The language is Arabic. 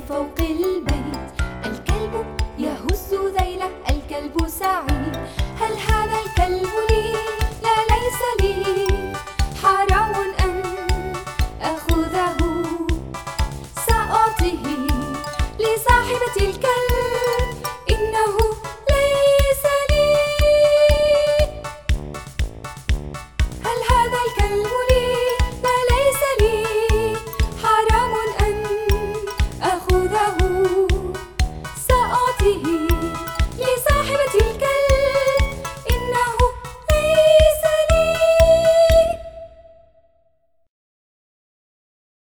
فوق البيت. الكلب يهز ذيله، الكلب سعيد. هل هذا الكلب لي؟ لا، ليس لي. حرام أن آخذه، سأعطيه لصاحبة الكلب.